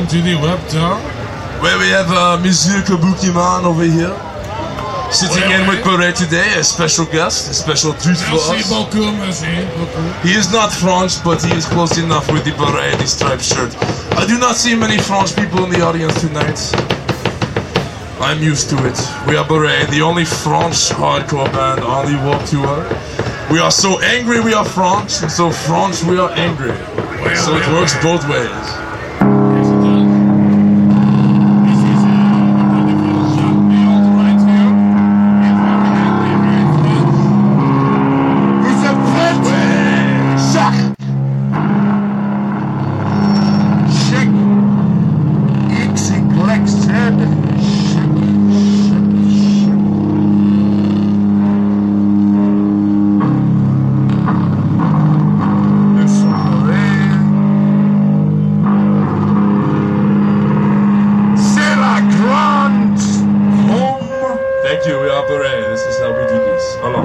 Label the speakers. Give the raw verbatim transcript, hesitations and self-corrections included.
Speaker 1: welcome to the Web Tour.
Speaker 2: Where we have uh, Monsieur Kabuki-man over here. Sitting
Speaker 1: Ouais,
Speaker 2: in
Speaker 1: ouais.
Speaker 2: with Beret today, a special guest, a special treat for
Speaker 1: Merci
Speaker 2: us.
Speaker 1: beaucoup, merci beaucoup.
Speaker 2: He is not French, but he is close enough with the beret and the striped shirt. I do not see many French people in the audience tonight. I'm used to it. We are Beret, the only French hardcore band on the Warped Tour. We are so angry we are French, and so French we are angry. So it works both ways.
Speaker 1: Yes, it does. This is uh, a wonderful Jacques Méandre right here. He's very angry, very French.
Speaker 2: Vous êtes prêts? Jacques!
Speaker 3: Check X, Y, Z. C'est la grande home.
Speaker 2: Thank you, we are Beret. This is how we do this. Alors,